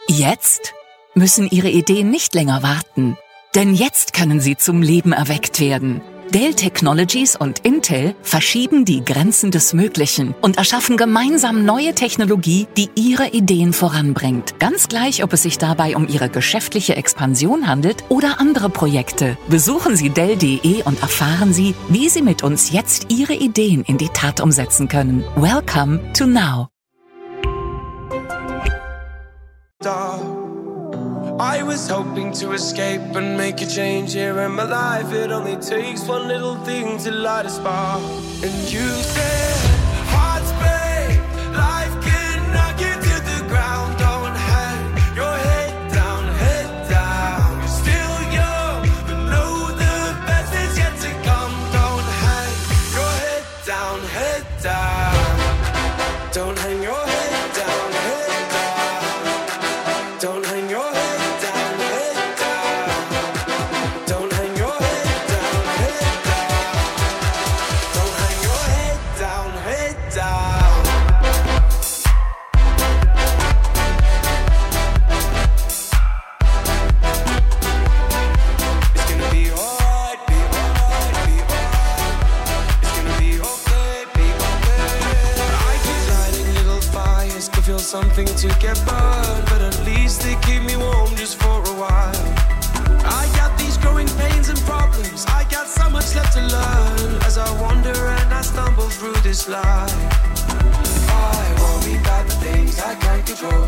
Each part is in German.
Jetzt müssen Ihre Ideen nicht länger warten, denn jetzt können sie zum Leben erweckt werden. Dell Technologies und Intel verschieben die Grenzen des Möglichen und erschaffen gemeinsam neue Technologie, die Ihre Ideen voranbringt. Ganz gleich, ob es sich dabei um Ihre geschäftliche Expansion handelt oder andere Projekte. Besuchen Sie Dell.de und erfahren Sie, wie Sie mit uns jetzt Ihre Ideen in die Tat umsetzen können. Welcome to Now. I was hoping to escape and make a change here in my life. It only takes one little thing to light a spark. And you said, hearts break, life can knock you to the ground. Don't hang your head down, head down. You're still young, but know the best is yet to come. Don't hang your head down, head down. Don't hang your head down, head down. Don't hang your head. Something to get burned, but at least they keep me warm just for a while. I got these growing pains and problems. I got so much left to learn as I wander and I stumble through this life. I worry about the things I can't control.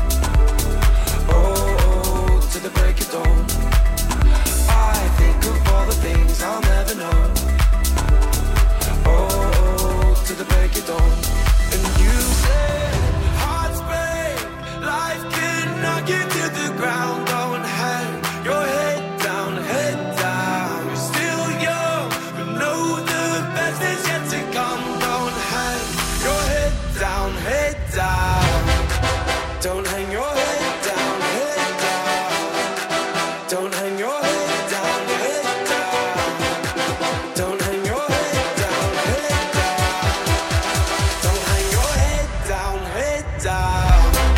Oh, to the break of dawn. I think of all the things I'll never know. Oh, to the break of dawn. And you say life can knock you to the ground. Don't hang your head down, head down. You're still young, but know the best is yet to come. Don't hang your head down, head down. Don't hang your head down, head down. Don't hang your head down, head down. Don't hang your head down, head down. Don't hang your head down, head down.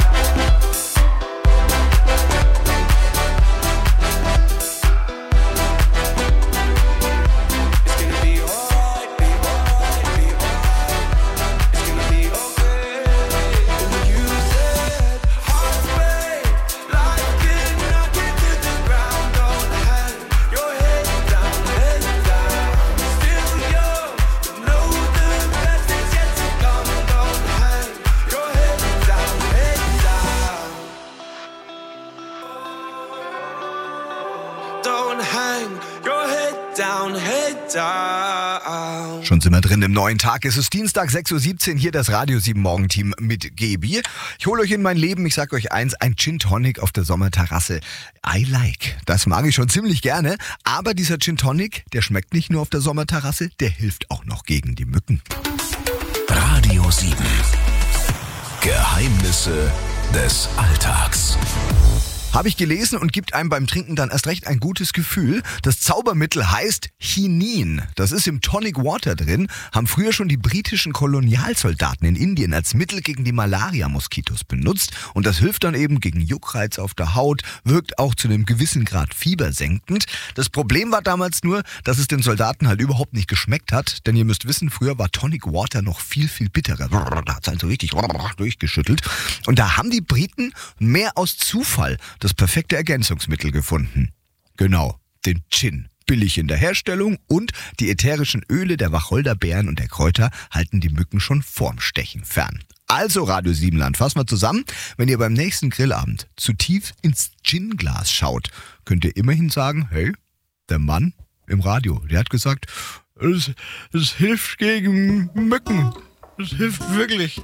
Schon sind wir drin im neuen Tag. Es ist Dienstag, 6.17 Uhr, hier das Radio 7 Morgenteam mit Gebi. Ich hole euch in mein Leben, ich sag euch eins, ein Gin Tonic auf der Sommerterrasse. I like. Das mag ich schon ziemlich gerne. Aber dieser Gin Tonic, der schmeckt nicht nur auf der Sommerterrasse, der hilft auch noch gegen die Mücken. Radio 7. Geheimnisse des Alltags. Habe ich gelesen und gibt einem beim Trinken dann erst recht ein gutes Gefühl. Das Zaubermittel heißt Chinin. Das ist im Tonic Water drin, haben früher schon die britischen Kolonialsoldaten in Indien als Mittel gegen die Malaria-Moskitos benutzt. Und das hilft dann eben gegen Juckreiz auf der Haut, wirkt auch zu einem gewissen Grad fiebersenkend. Das Problem war damals nur, dass es den Soldaten halt überhaupt nicht geschmeckt hat. Denn ihr müsst wissen, früher war Tonic Water noch viel, viel bitterer. Da hat es halt so richtig durchgeschüttelt. Und da haben die Briten mehr aus Zufall das perfekte Ergänzungsmittel gefunden. Genau, den Gin. Billig in der Herstellung und die ätherischen Öle der Wacholderbeeren und der Kräuter halten die Mücken schon vorm Stechen fern. Also Radio 7-Land, fassen wir zusammen. Wenn ihr beim nächsten Grillabend zu tief ins Gin-Glas schaut, könnt ihr immerhin sagen, hey, der Mann im Radio, der hat gesagt, es hilft gegen Mücken. Es hilft wirklich.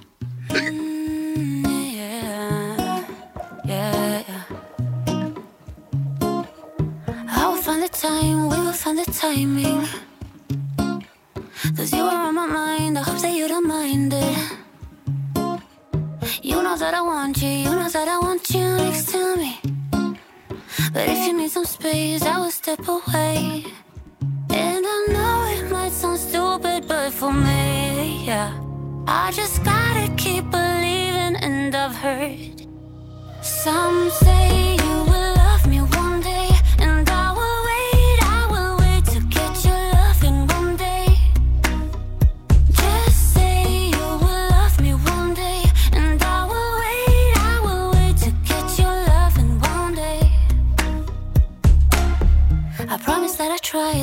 We will find the timing. 'Cause you are on my mind, I hope that you don't mind it. You know that I want you, you know that I want you next to me. But if you need some space, I will step away. And I know it might sound stupid, but for me, yeah, I just gotta keep believing. And I've heard sometimes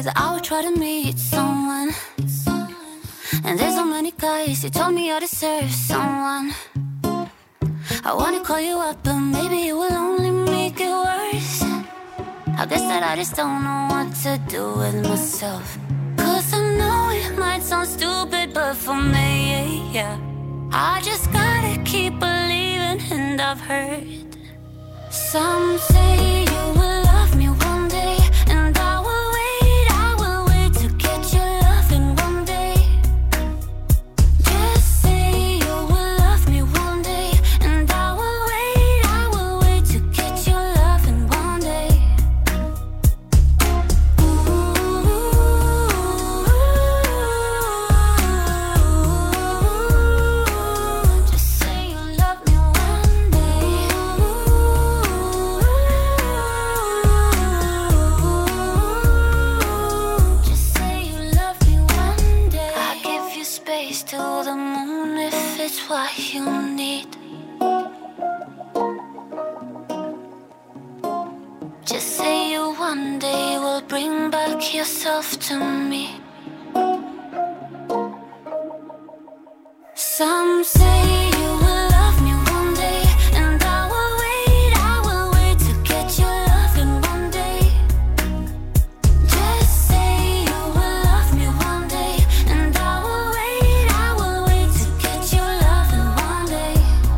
me that I would try to meet someone. And there's so many guys who told me I deserve someone. I wanna call you up, but maybe it will only make it worse. I guess that I just don't know what to do with myself. Cause I know it might sound stupid, but for me, yeah, I just gotta keep believing. And I've heard some say you will love me one day, and I will wait to get your loving one day. Just say you will love me one day, and I will wait to get your loving one day. Just say you love me one day. Just say you love me one day. I give you space to the moon if it's what you need. Just say you one day will bring back yourself to me. Some say you will love me one day, and I will wait to get your loving one day. Just say you will love me one day, and I will wait to get your loving one day.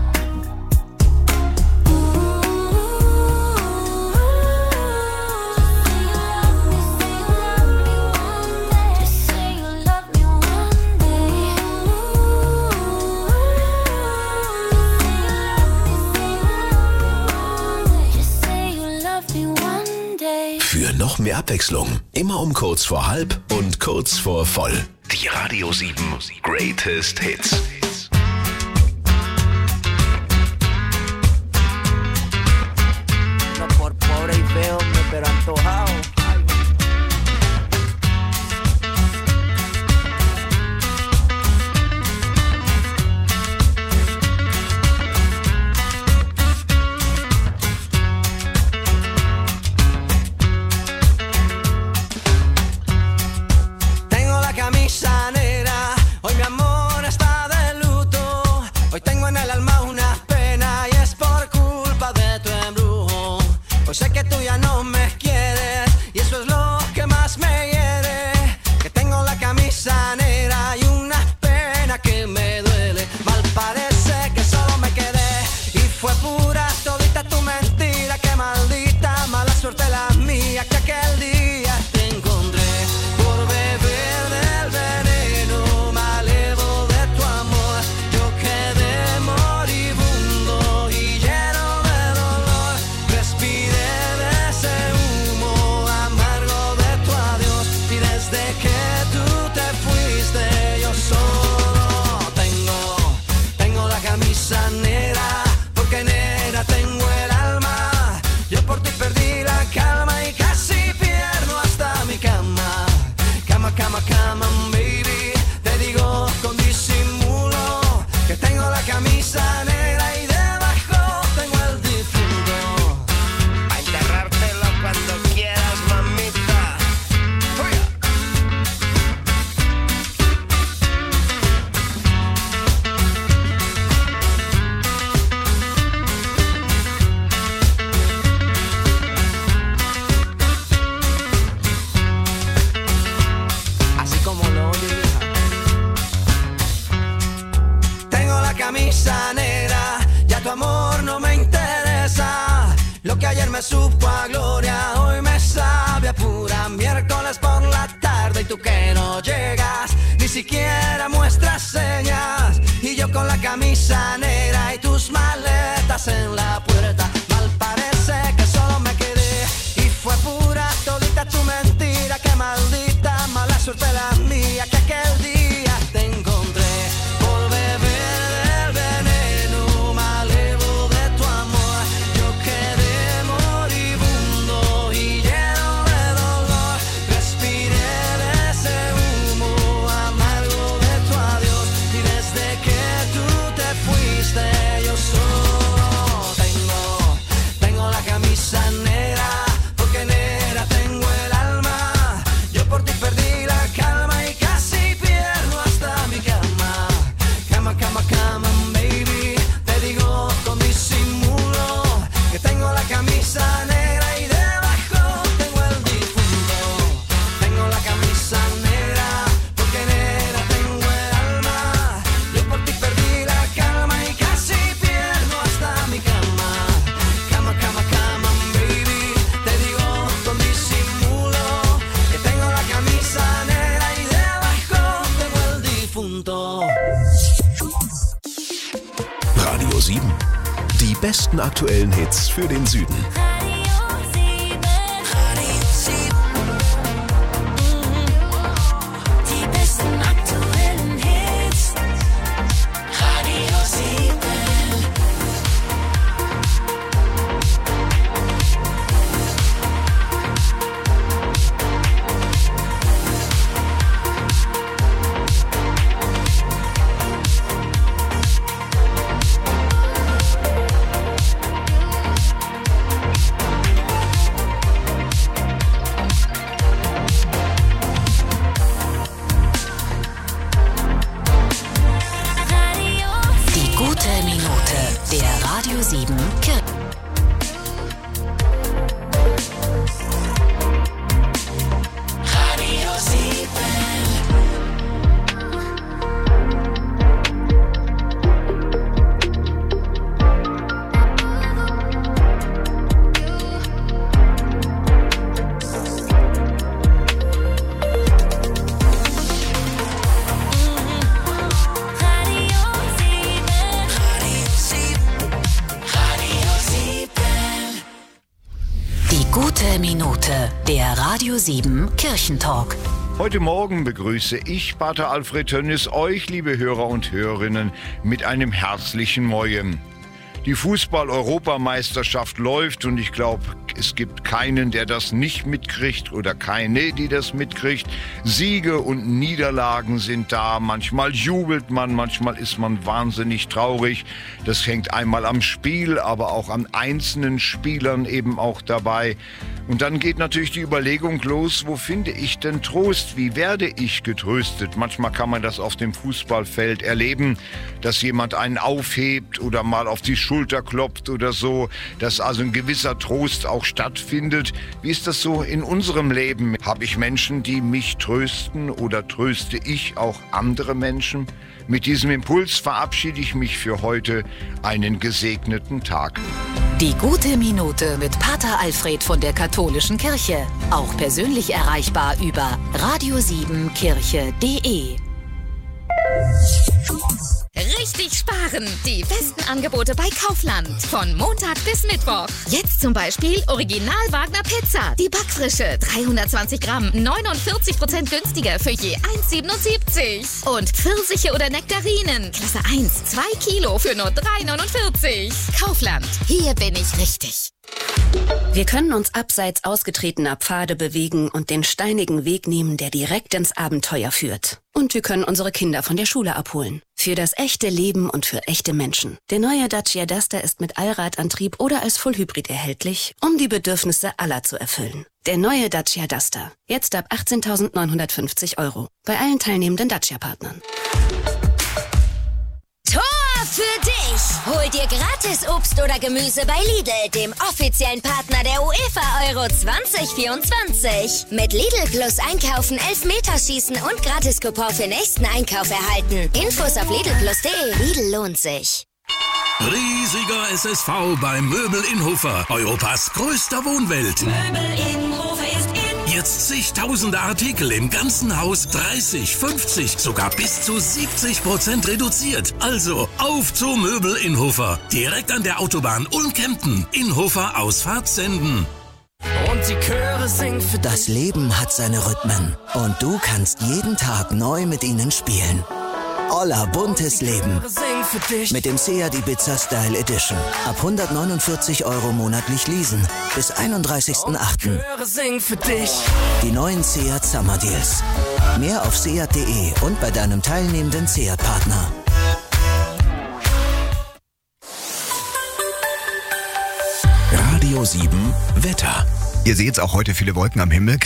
Just say you love me one day. Just say you love me one day. Für noch mehr Abwechslung, immer um kurz vor halb und kurz vor voll. Die Radio 7 Greatest Hits. No por pobre y feo, pero antojado. Tengo la camisa negra, hoy mi amor está de luto. Hoy tengo en el alma una pena y es por culpa de tu embrujo. Hoy sé que tú ya no me quieres y eso es lo que más me hiere. Que tengo la camisa negra y una pena que me duele. Mal parece que solo me quedé y fue pura todita tu mentira. Que maldita mala suerte la mía que aquel día te encontré. Por beber del veneno malevo de tu amor, yo quedé moribundo y lleno de dolor. Respiré de ese humo amargo de tu adiós y desde que tú te fuiste yo solo tengo la camisa negra, porque negra tengo el alma. Yo por ti perdí la calma y casi pierdo hasta mi cama. Cama, cama, cama, baby. Te digo con disimulo que tengo la camisa negra y debajo tengo el difunto. A enterrártelo cuando quieras, mamita. Así como lo oye, hija. Tengo la camisa negra, ya tu amor no me interesa. Lo que ayer me supo a gloria, hoy me sabe a pura miércoles por la tarde. Y tú que no llegas, ni siquiera muestras señas. Y yo con la camisa negra y tus maletas en la puerta. Mal parece que solo me quedé y fue pura todita tu mentira. Que maldita mala suerte la mía que aquel día te encontré. Por beber del veneno malevo de tu amor, yo quedé moribundo y lleno de dolor. Respiré de ese humo amargo de tu adiós y desde que tú te fuiste yo solo besten aktuellen Hits für den Süden. Radio 7. Radio 7. Die besten aktuellen Hits. Radio 7. Die gute Minute, der Radio 7 Radio 7. Radio 7. Radio 7. Die gute Minute, der Radio 7 Kirchentalk. Heute Morgen begrüße ich, Pater Alfred Tönnis, euch, liebe Hörer und Hörerinnen, mit einem herzlichen Moin. Die Fußball-Europameisterschaft läuft und ich glaube, es gibt keinen, der das nicht mitkriegt oder keine, die das mitkriegt. Siege und Niederlagen sind da. Manchmal jubelt man, manchmal ist man wahnsinnig traurig. Das hängt einmal am Spiel, aber auch an einzelnen Spielern eben auch dabei. Und dann geht natürlich die Überlegung los, wo finde ich denn Trost? Wie werde ich getröstet? Manchmal kann man das auf dem Fußballfeld erleben, dass jemand einen aufhebt oder mal auf die Schulter klopft oder so, dass also ein gewisser Trost auch stattfindet. Wie ist das so in unserem Leben? Habe ich Menschen, die mich trösten oder tröste ich auch andere Menschen? Mit diesem Impuls verabschiede ich mich für heute. Einen gesegneten Tag. Die gute Minute mit Pater Alfred von der Katholischen Kirche. Auch persönlich erreichbar über radio7kirche.de. Richtig sparen! Die besten Angebote bei Kaufland. Von Montag bis Mittwoch. Jetzt zum Beispiel Original Wagner Pizza. Die Backfrische. 320 Gramm. 49% günstiger für je 1,77. Und Pfirsiche oder Nektarinen. Klasse 1. 2 Kilo für nur 3,49. Kaufland. Hier bin ich richtig. Wir können uns abseits ausgetretener Pfade bewegen und den steinigen Weg nehmen, der direkt ins Abenteuer führt. Und wir können unsere Kinder von der Schule abholen. Für das echte Leben und für echte Menschen. Der neue Dacia Duster ist mit Allradantrieb oder als Fullhybrid erhältlich, um die Bedürfnisse aller zu erfüllen. Der neue Dacia Duster. Jetzt ab 18.950 € bei allen teilnehmenden Dacia-Partnern. Tor für dich! Hol dir gratis Obst oder Gemüse bei Lidl, dem offiziellen Partner der UEFA Euro 2024. Mit Lidl Plus einkaufen, Elfmeterschießen und Gratis-Coupon für nächsten Einkauf erhalten. Infos auf lidlplus.de. Lidl lohnt sich. Riesiger SSV beim Möbel Innhofer, Europas größter Wohnwelt. Möbel Innhofer ist in. Jetzt zigtausende Artikel im ganzen Haus, 30, 50, sogar bis zu 70% reduziert. Also auf zu Möbel Innhofer, direkt an der Autobahn Ulm-Kempten. Innhofer Ausfahrt Senden. Und die Chöre singen für dich. Das Leben hat seine Rhythmen und du kannst jeden Tag neu mit ihnen spielen. Olla buntes Leben. Mit dem Seat Ibiza Style Edition. Ab 149 € monatlich leasen. Bis 31.08. Die neuen Seat Summer Deals. Mehr auf seat.de und bei deinem teilnehmenden Seat-Partner. Radio 7 Wetter. Ihr seht auch heute viele Wolken am Himmel.